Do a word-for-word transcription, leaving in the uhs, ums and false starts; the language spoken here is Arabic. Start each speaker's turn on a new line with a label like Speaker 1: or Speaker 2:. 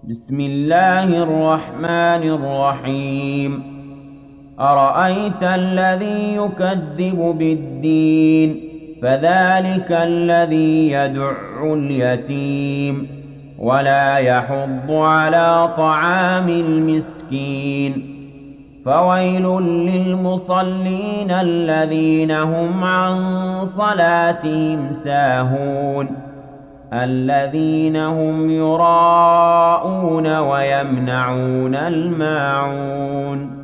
Speaker 1: بسم الله الرحمن الرحيم أرأيت الذي يكذب بالدين فذلك الذي يدع اليتيم ولا يحض على طعام المسكين فويل للمصلين الذين هم عن صلاتهم ساهون الذين هم يراءون ويمنعون الماعون